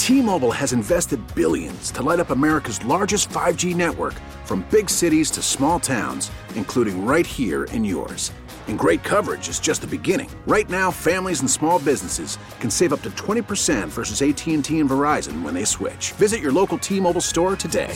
T-Mobile has invested billions to light up America's largest 5G network, from big cities to small towns, including right here in yours. And great coverage is just the beginning. Right now, families and small businesses can save up to 20% versus AT&T and Verizon when they switch. Visit your local T-Mobile store today.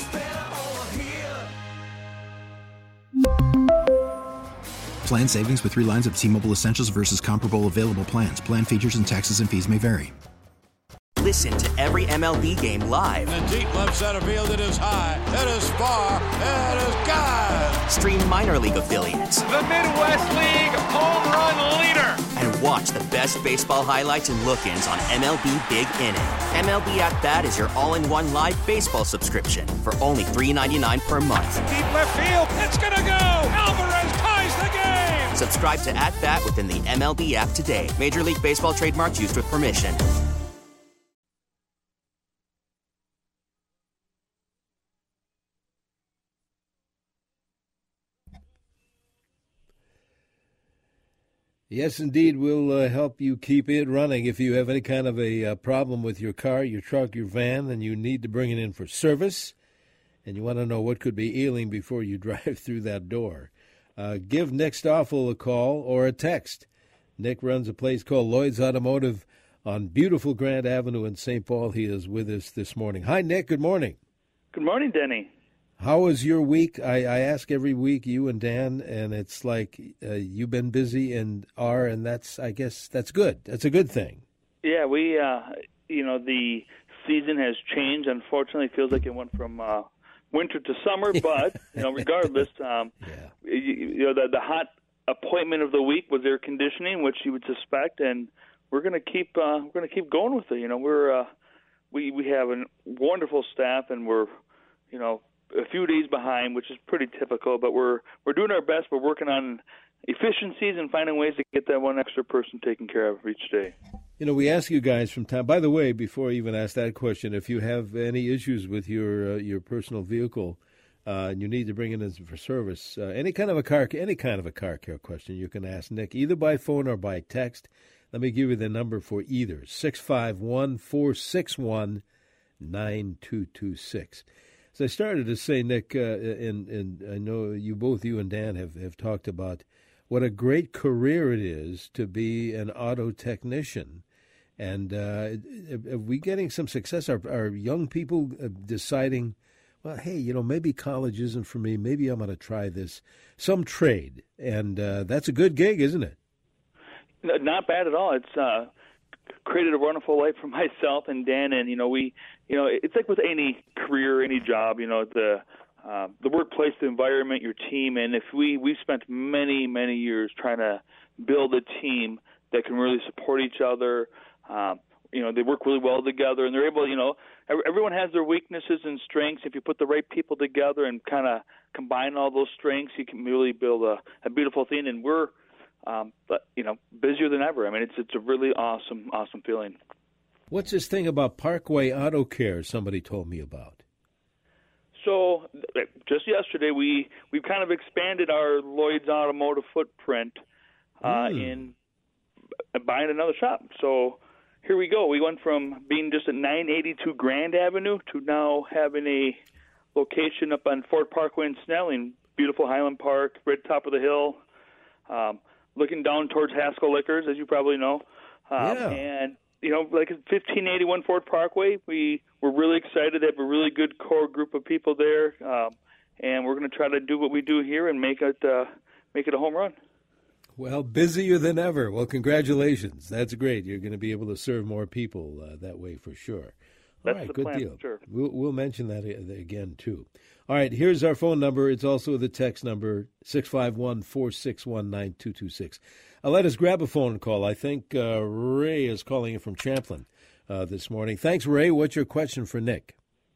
Plan savings with 3 lines of T-Mobile Essentials versus comparable available plans. Plan features and taxes and fees may vary. Listen to every MLB game live. In the deep left center field, it is high, it is far, it is gone. Stream minor league affiliates. The Midwest League home run leader. And watch the best baseball highlights and look-ins on MLB Big Inning. MLB At Bat is your all-in-one live baseball subscription for only $3.99 per month. Deep left field, it's gonna go. Alvarez ties the game. Subscribe to At Bat within the MLB app today. Major League Baseball trademarks used with permission. Yes, indeed, we'll help you keep it running. If you have any kind of a problem with your car, your truck, your van, and you need to bring it in for service, and you want to know what could be ailing before you drive through that door, give Nick Stoffel a call or a text. Nick runs a place called Lloyd's Automotive on beautiful Grant Avenue in St. Paul. He is with us this morning. Hi, Nick. Good morning. Good morning, Denny. How was your week? I ask every week, you and Dan, and it's like you've been busy and that's, I guess, that's good. That's a good thing. Yeah, we, the season has changed. Unfortunately, it feels like it went from winter to summer, but, regardless, the hot appointment of the week was air conditioning, which you would suspect, and we're going to keep going with it. We have a wonderful staff, and we're, a few days behind, which is pretty typical, but we're doing our best. We're working on efficiencies and finding ways to get that one extra person taken care of each day. We ask you guys from time. By the way, before I even ask that question, if you have any issues with your personal vehicle and you need to bring it in for service, any kind of a car care question, you can ask Nick either by phone or by text. Let me give you the number for either: 651-461-9226. So I started to say, Nick, and I know you and Dan have talked about what a great career it is to be an auto technician. And are we getting some success? Are young people deciding, well, hey, maybe college isn't for me. Maybe I'm going to try some trade. And that's a good gig, isn't it? Not bad at all. It's created a wonderful life for myself and Dan, and it's like with any career, any job, the workplace, the environment, your team, and if we spent many years trying to build a team that can really support each other. They work really well together, and they're able. Everyone has their weaknesses and strengths. If you put the right people together and kind of combine all those strengths, you can really build a beautiful thing. And we're busier than ever. I mean, it's a really awesome feeling. What's this thing about Parkway Auto Care somebody told me about? So just yesterday, we've kind of expanded our Lloyd's Automotive footprint in buying another shop. So here we go. We went from being just at 982 Grand Avenue to now having a location up on Fort Parkway in Snelling. Beautiful Highland Park, right top of the hill. Looking down towards Haskell Liquors, as you probably know. And, like 1581 Fort Parkway, we're really excited to have a really good core group of people there, and we're going to try to do what we do here and make it a home run. Well, busier than ever. Well, congratulations. That's great. You're going to be able to serve more people that way for sure. All right, good deal. Sure. We'll mention that again, too. All right, here's our phone number. It's also the text number, 651-461-9226. Let us grab a phone call. I think Ray is calling in from Champlin this morning. Thanks, Ray. What's your question for Nick?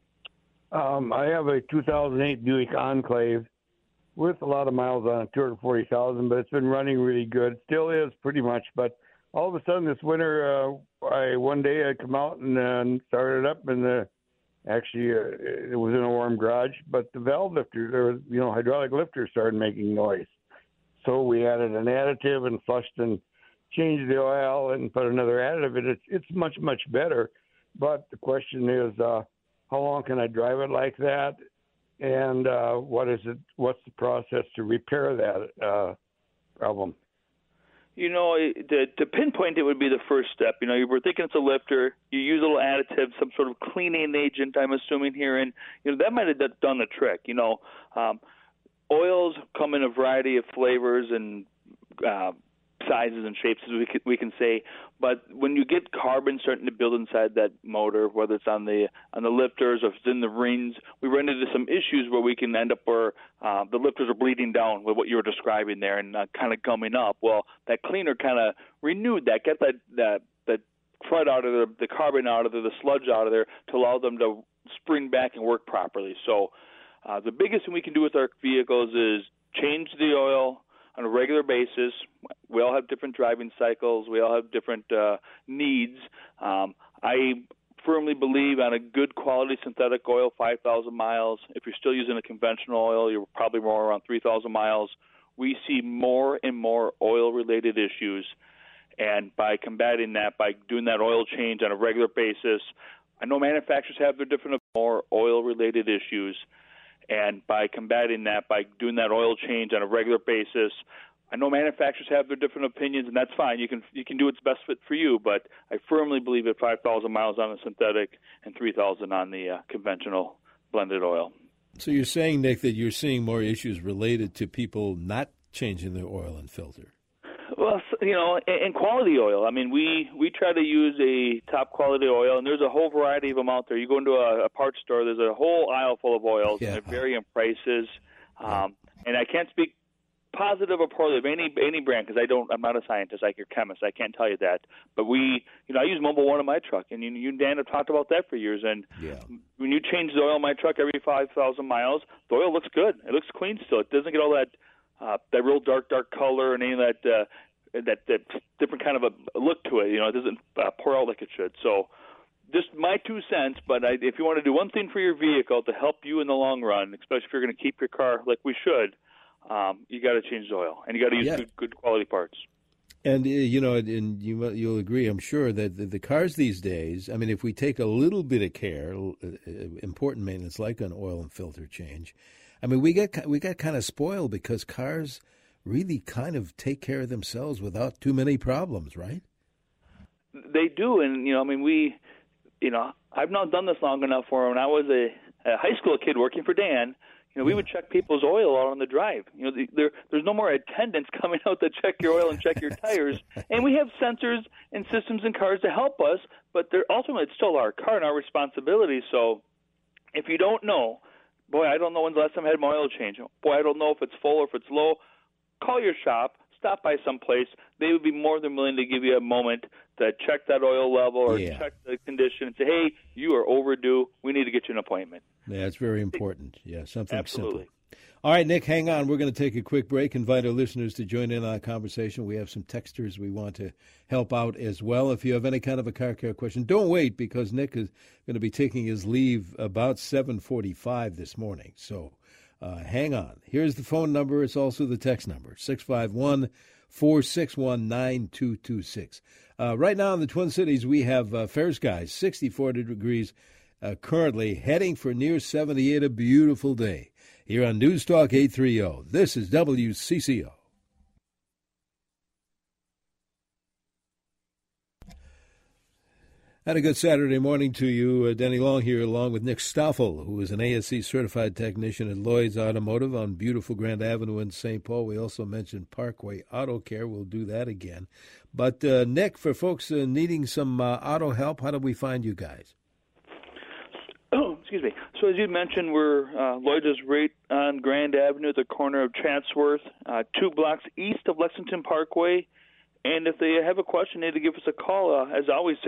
I have a 2008 Buick Enclave with a lot of miles on it, 240,000, but it's been running really good. Still is pretty much, but all of a sudden this winter, one day I come out and started up, and it was in a warm garage, but the valve lifter, hydraulic lifter started making noise. So we added an additive and flushed and changed the oil and put another additive in it. It's much, much better. But the question is, how long can I drive it like that? And what's the process to repair that problem? To pinpoint it would be the first step. We're thinking it's a lifter. You use a little additive, some sort of cleaning agent, I'm assuming here, and that might have done the trick. Oils come in a variety of flavors and sizes and shapes, as we can say. But when you get carbon starting to build inside that motor, whether it's on the lifters or if it's in the rings, we run into some issues where we can end up where the lifters are bleeding down with what you were describing there and kind of gumming up. Well, that cleaner kind of renewed that, get that crud out of there, the carbon out of there, the sludge out of there, to allow them to spring back and work properly. So the biggest thing we can do with our vehicles is change the oil on a regular basis. We all have different driving cycles. We all have different needs. I firmly believe on a good quality synthetic oil, 5,000 miles. If you're still using a conventional oil, you're probably more around 3,000 miles. We see more and more oil-related issues. And by combating that, by doing that oil change on a regular basis, I know manufacturers have their different more oil-related issues. And by combating that, by doing that oil change on a regular basis, I know manufacturers have their different opinions, and that's fine. You can do what's best fit for you, but I firmly believe at 5,000 miles on the synthetic and 3,000 on the conventional blended oil. So you're saying, Nick, that you're seeing more issues related to people not changing their oil and filter? Well, and quality oil. I mean, we try to use a top quality oil, and there's a whole variety of them out there. You go into a parts store, there's a whole aisle full of oils, and they vary in prices. And I can't speak positive or poorly of any brand because I'm not a scientist like your chemist. I can't tell you that. But I use Mobil 1 in my truck, and you and Dan have talked about that for years. And when you change the oil in my truck every 5,000 miles, the oil looks good. It looks clean still. It doesn't get all that real dark color and any of that different kind of a look to it. It doesn't pour out like it should. So just my 2 cents, but if you want to do one thing for your vehicle to help you in the long run, especially if you're going to keep your car like we should, you got to change the oil, and you got to use good quality parts. And, and you'll agree, I'm sure, that the cars these days, I mean, if we take a little bit of care, important maintenance like an oil and filter change, I mean, we got kind of spoiled because cars really kind of take care of themselves without too many problems, right? They do, and I've not done this long enough for when I was a high school kid working for Dan. We would check people's oil out on the drive. There's no more attendants coming out to check your oil and check your tires. And we have sensors and systems in cars to help us, but ultimately it's still our car and our responsibility. So if you don't know, boy, I don't know when's the last time I had my oil change. Boy, I don't know if it's full or if it's low. Call your shop, stop by someplace. They would be more than willing to give you a moment to check that oil level or check the condition and say, hey, you are overdue. We need to get you an appointment. Yeah, it's very important. Yeah, something Absolutely. simple. All right, Nick, hang on. We're going to take a quick break. Invite our listeners to join in on our conversation. We have some texters we want to help out as well. If you have any kind of a car care question, don't wait because Nick is going to be taking his leave about 7:45 this morning. So hang on. Here's the phone number. It's also the text number, 651-461-9226. Right now in the Twin Cities, we have fair skies, 64 degrees currently, heading for near 78, a beautiful day. Here on News Talk 830, this is WCCO. And a good Saturday morning to you. Denny Long here along with Nick Stoffel, who is an ASC certified technician at Lloyd's Automotive on beautiful Grand Avenue in St. Paul. We also mentioned Parkway Auto Care. We'll do that again. But, Nick, for folks needing some auto help, how do we find you guys? Excuse me. So as you mentioned, Lloyd's is right on Grand Avenue at the corner of Chatsworth, 2 blocks east of Lexington Parkway. And if they have a question, they need to give us a call. As always,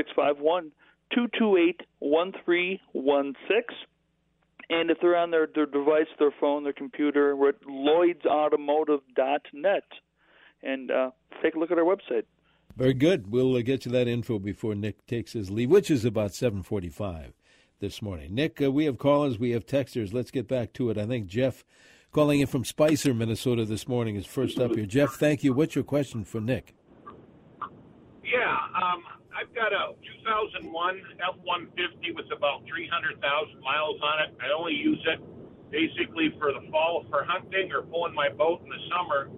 651-228-1316. And if they're on their device, their phone, their computer, we're at lloydsautomotive.net. And take a look at our website. Very good. We'll get you that info before Nick takes his leave, which is about 7:45 this morning. Nick, we have callers, we have texters. Let's get back to it. I think Jeff, calling in from Spicer, Minnesota this morning, is first up here. Jeff, thank you. What's your question for Nick? Yeah, I've got a 2001 F-150 with about 300,000 miles on it. I only use it basically for the fall for hunting or pulling my boat in the summer.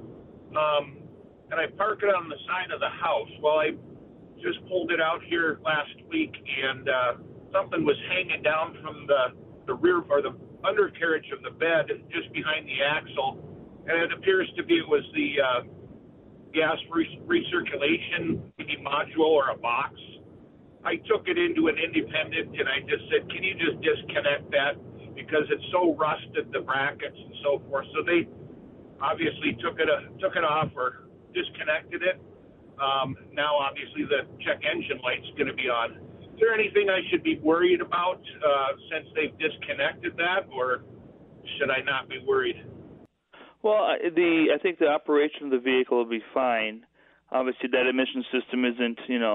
And I park it on the side of the house. Well, I just pulled it out here last week, and something was hanging down from the rear or the undercarriage of the bed just behind the axle. And it appears to be it was the gas recirculation maybe module or a box. I took it into an independent, and I just said, can you just disconnect that? Because it's so rusted, the brackets and so forth. So they obviously took it off or disconnected it. Now, obviously, the check engine light's going to be on. Is there anything I should be worried about since they've disconnected that, or should I not be worried? Well, I think the operation of the vehicle will be fine. Obviously, that emission system isn't,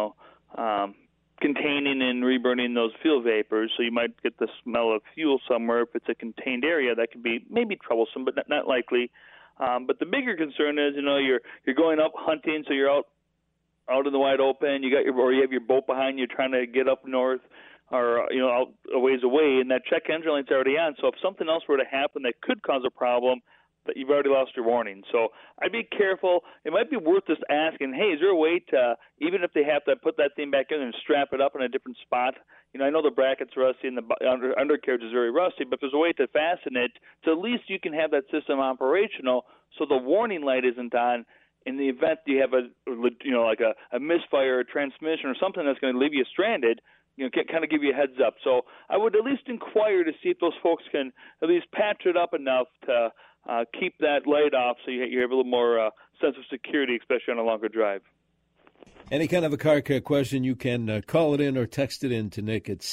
containing and reburning those fuel vapors, so you might get the smell of fuel somewhere. If it's a contained area, that could be maybe troublesome, but not likely. But the bigger concern is, you're going up hunting, so you're out in the wide open. You have your boat behind you, trying to get up north, or out a ways away, and that check engine light's already on. So if something else were to happen that could cause a problem, that you've already lost your warning. So I'd be careful. It might be worth just asking, hey, is there a way to, even if they have to put that thing back in and strap it up in a different spot? I know the bracket's rusty and the undercarriage is very rusty, but there's a way to fasten it so at least you can have that system operational so the warning light isn't on in the event you have a misfire or transmission or something that's going to leave you stranded. Kind of give you a heads up. So I would at least inquire to see if those folks can at least patch it up enough to keep that light off so you have a little more sense of security, especially on a longer drive. Any kind of a car care question, you can call it in or text it in to Nick at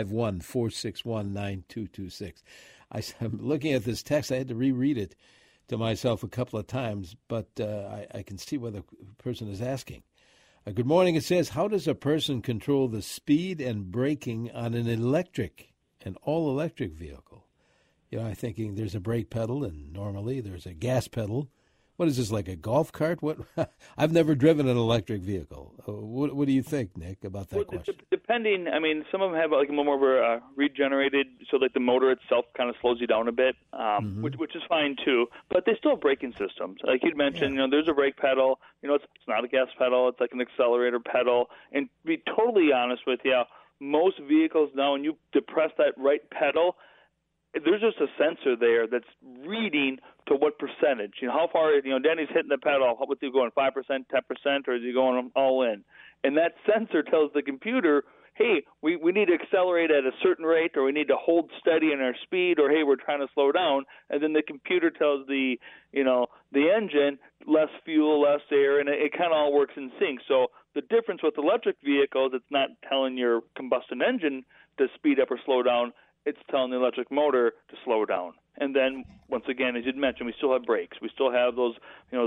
651-461-9226. I'm looking at this text. I had to reread it to myself a couple of times, but I can see what the person is asking. Good morning. It says, how does a person control the speed and braking on an all-electric vehicle? I'm thinking there's a brake pedal, and normally there's a gas pedal. What is this, like a golf cart? What? I've never driven an electric vehicle. What do you think, Nick, about that question? Depending, some of them have like more of a regenerated, so like the motor itself kind of slows you down a bit, which is fine too. But they still have braking systems. Like you'd mentioned, there's a brake pedal. It's not a gas pedal. It's like an accelerator pedal. And to be totally honest with you, most vehicles now, when you depress that right pedal, there's just a sensor there that's reading to what percentage. How far, Danny's hitting the pedal. What's he going, 5%, 10%, or is he going all in? And that sensor tells the computer, hey, we need to accelerate at a certain rate, or we need to hold steady in our speed, or hey, we're trying to slow down. And then the computer tells the engine less fuel, less air, and it kind of all works in sync. So the difference with electric vehicles, it's not telling your combustion engine to speed up or slow down. It's telling the electric motor to slow down. And then, once again, as you'd mentioned, we still have brakes. We still have those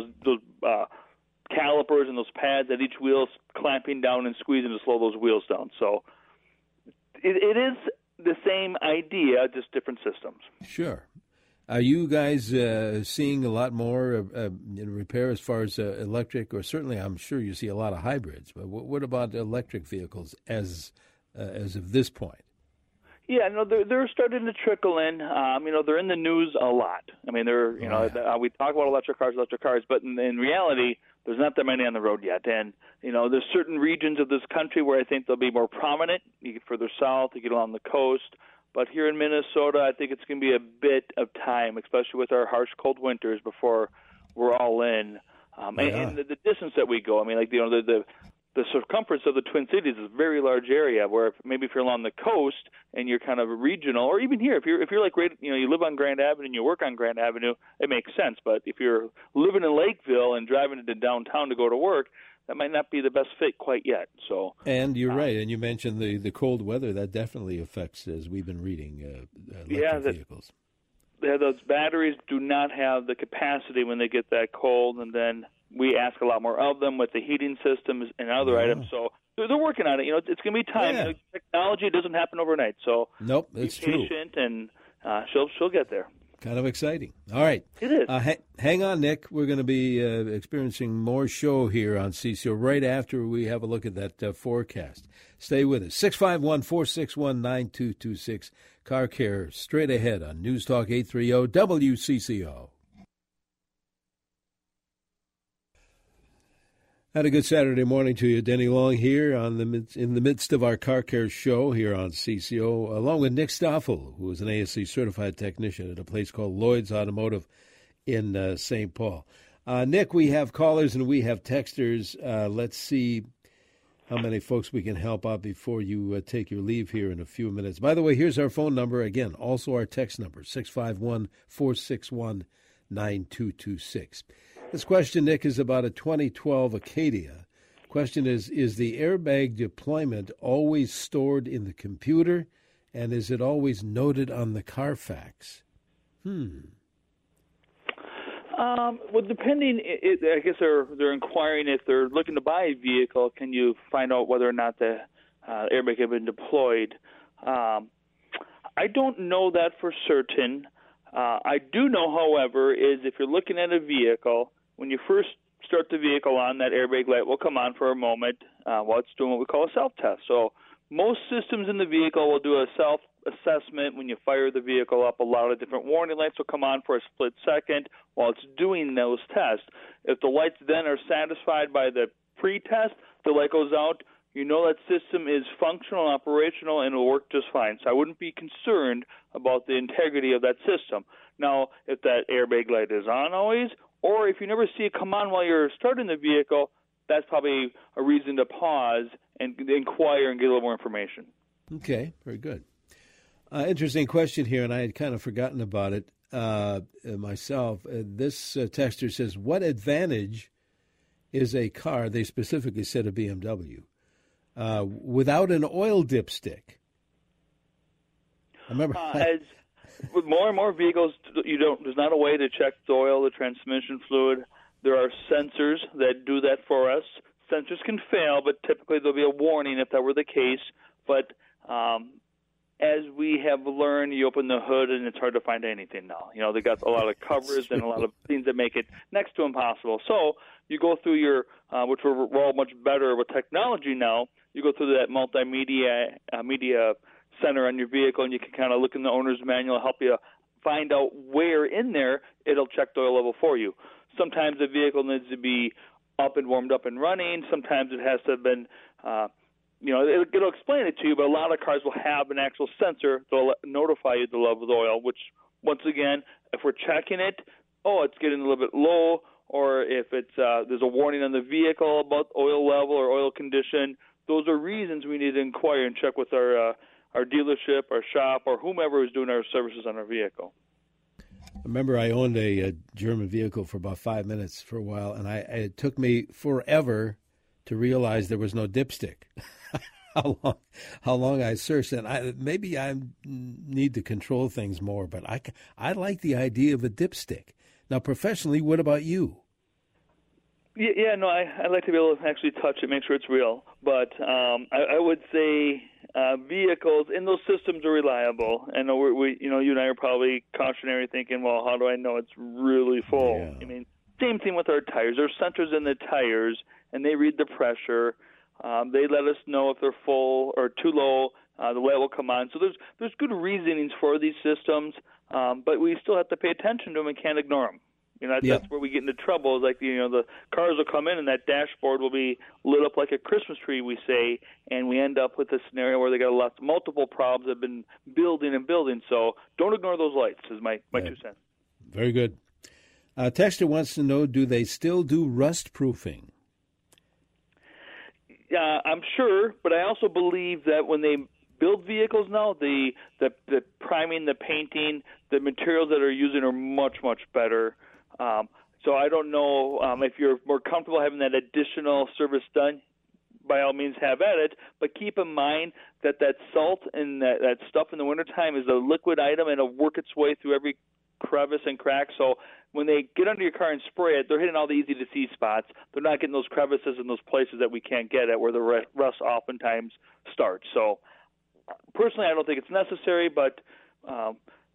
calipers and those pads at each wheel clamping down and squeezing to slow those wheels down. So it is the same idea, just different systems. Sure. Are you guys seeing a lot more in repair as far as electric, or certainly I'm sure you see a lot of hybrids, but what about electric vehicles as of this point? Yeah, they're starting to trickle in. They're in the news a lot. They're, we talk about electric cars, but in reality, there's not that many on the road yet. And, there's certain regions of this country where I think they'll be more prominent. You get further south, you get along the coast. But here in Minnesota, I think it's going to be a bit of time, especially with our harsh, cold winters, before we're all in. And the distance that we go, the circumference of the Twin Cities is a very large area where if you're along the coast and you're kind of regional, or even here, if you're like you live on Grand Avenue and you work on Grand Avenue, it makes sense. But if you're living in Lakeville and driving into downtown to go to work, that might not be the best fit quite yet. So, and you're right, and you mentioned the cold weather that definitely affects, as we've been reading, electric vehicles. Yeah, those batteries do not have the capacity when they get that cold, and then we ask a lot more of them with the heating systems and other items. So they're working on it. It's going to be time. Technology doesn't happen overnight. So nope, it's be patient, and she'll get there. Kind of exciting. All right. It is. Hang on, Nick. We're going to be experiencing more show here on CCO right after we have a look at that forecast. Stay with us. 651-461-9226. Car Care straight ahead on News Talk 830 WCCO. Had a good Saturday morning to you. Denny Long here in the midst of our Car Care show here on CCO, along with Nick Stoffel, who is an ASC certified technician at a place called Lloyd's Automotive in St. Paul. Nick, we have callers and we have texters. Let's see how many folks we can help out before you take your leave here in a few minutes. By the way, here's our phone number. Again, also our text number, 651-461-9226. This question, Nick, is about a 2012 Acadia. Question is the airbag deployment always stored in the computer, and is it always noted on the Carfax? Well, depending, I guess they're inquiring if they're looking to buy a vehicle, can you find out whether or not the airbag had been deployed? I don't know that for certain. I do know, however, is if you're looking at a vehicle, when you first start the vehicle on, that airbag light will come on for a moment while it's doing what we call a self-test. So most systems in the vehicle will do a self-assessment. When you fire the vehicle up, a lot of different warning lights will come on for a split second while it's doing those tests. If the lights then are satisfied by the pre-test, the light goes out. You know that system is functional and operational and will work just fine. So I wouldn't be concerned about the integrity of that system. Now, if that airbag light is on always, or if you never see it come on while you're starting the vehicle, that's probably a reason to pause and inquire and get a little more information. Okay, very good. Interesting question here, and I had kind of forgotten about it myself. This texter says, what advantage is a car, they specifically said a BMW, without an oil dipstick? I remember as with more and more vehicles, there's not a way to check the oil, the transmission fluid. There are sensors that do that for us. Sensors can fail, but typically there'll be a warning if that were the case. But as we have learned, you open the hood and it's hard to find anything now. You know, they got a lot of covers and a lot of things that make it next to impossible. So you go through your, which we're all much better with technology now, you go through that multimedia media center on your vehicle, and you can kind of look in the owner's manual, help you find out where in there it'll check the oil level for you. Sometimes the vehicle needs to be up and warmed up and running. Sometimes it has to have been, it'll explain it to you, but a lot of cars will have an actual sensor that'll notify you the level of the oil, which, once again, if we're checking it, it's getting a little bit low, or if it's there's a warning on the vehicle about oil level or oil condition, those are reasons we need to inquire and check with our dealership, our shop, or whomever is doing our services on our vehicle. I remember I owned a German vehicle for about 5 minutes for a while, and it took me forever to realize there was no dipstick. how long I searched, and maybe I need to control things more, but I like the idea of a dipstick. Now, professionally, what about you? Yeah, no, I like to be able to actually touch it, make sure it's real. But I would say vehicles and those systems are reliable. And we, you and I are probably cautionary, thinking, well, how do I know it's really full? Yeah. I mean, same thing with our tires. There's sensors in the tires, and they read the pressure. They let us know if they're full or too low. The light will come on. So there's good reasonings for these systems, but we still have to pay attention to them and can't ignore them. That's where we get into trouble. Like, the cars will come in and that dashboard will be lit up like a Christmas tree, we say, and we end up with a scenario where they got multiple problems that have been building and building. So don't ignore those lights, is my 2 cents. Very good. Texter wants to know, do they still do rust proofing? I'm sure, but I also believe that when they build vehicles now, the priming, the painting, the materials that are using are much, much better. So I don't know if you're more comfortable having that additional service done, by all means have at it, but keep in mind that salt and that stuff in the wintertime is a liquid item and it'll work its way through every crevice and crack. So when they get under your car and spray it, they're hitting all the easy-to-see spots. They're not getting those crevices in those places that we can't get at where the rust oftentimes starts. So personally, I don't think it's necessary, but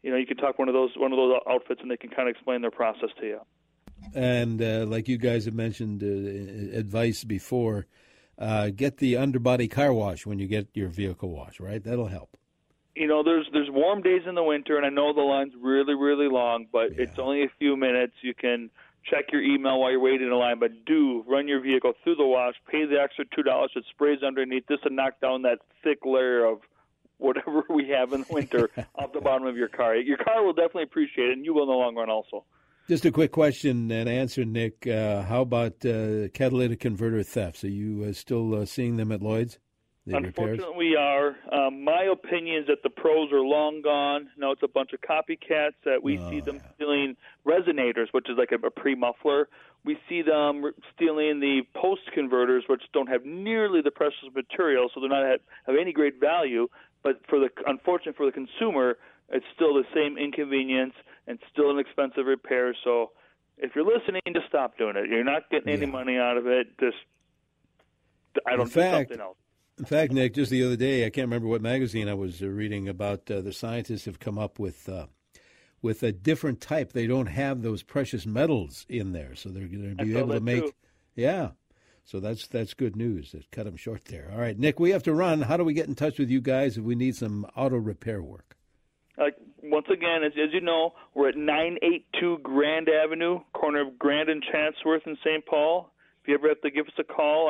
you can talk one of those outfits, and they can kind of explain their process to you. And like you guys have mentioned, advice before, get the underbody car wash when you get your vehicle washed, right? That'll help. There's warm days in the winter, and I know the line's really, really long, but it's only a few minutes. You can check your email while you're waiting in line, but do run your vehicle through the wash, pay the extra $2 that sprays underneath just to knock down that thick layer of whatever we have in the winter off the bottom of your car. Your car will definitely appreciate it, and you will in the long run also. Just a quick question and answer, Nick. How about catalytic converter thefts? Are you still seeing them at Lloyd's? Unfortunately, we are. My opinion is that the pros are long gone. No, it's a bunch of copycats that we see them stealing resonators, which is like a pre-muffler. We see them stealing the post converters, which don't have nearly the precious material, so they're not have any great value. But unfortunately for the consumer, it's still the same inconvenience and still an expensive repair. So if you're listening, just stop doing it. You're not getting any money out of it. Do something else. In fact, Nick, just the other day, I can't remember what magazine I was reading about. The scientists have come up with a different type. They don't have those precious metals in there, so they're going to be able to make. Too. Yeah, so that's good news. It cut them short there. All right, Nick, we have to run. How do we get in touch with you guys if we need some auto repair work? Once again, as you know, we're at 982 Grand Avenue, corner of Grand and Chatsworth in St. Paul. If you ever have to give us a call,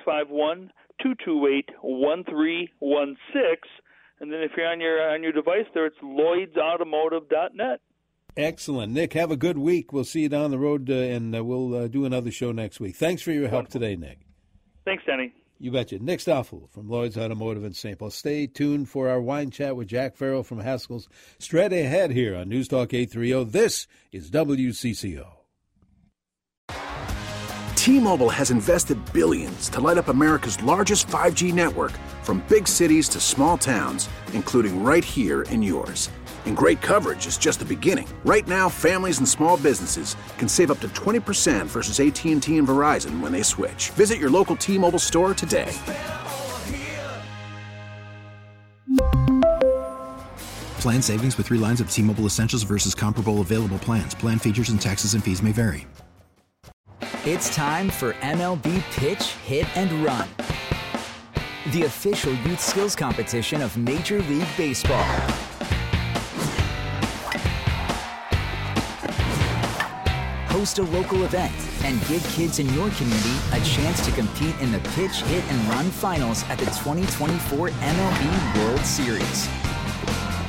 651-228-1316. And then if you're on your device there, it's LloydsAutomotive.net. Excellent. Nick, have a good week. We'll see you down the road, and we'll do another show next week. Thanks for your help today, Nick. Thanks, Danny. You betcha. Nick Stoffel from Lloyd's Automotive in St. Paul. Stay tuned for our wine chat with Jack Farrell from Haskell's straight ahead here on News Talk 830. This is WCCO. T-Mobile has invested billions to light up America's largest 5G network, from big cities to small towns, including right here in yours. And great coverage is just the beginning. Right now, families and small businesses can save up to 20% versus AT&T and Verizon when they switch. Visit your local T-Mobile store today. Plan savings with 3 lines of T-Mobile Essentials versus comparable available plans. Plan features and taxes and fees may vary. It's time for MLB Pitch, Hit, and Run, the official youth skills competition of Major League Baseball. Host a local event and give kids in your community a chance to compete in the Pitch, Hit, and Run finals at the 2024 MLB World Series.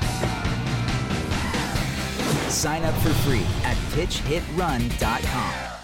Sign up for free at pitchhitrun.com.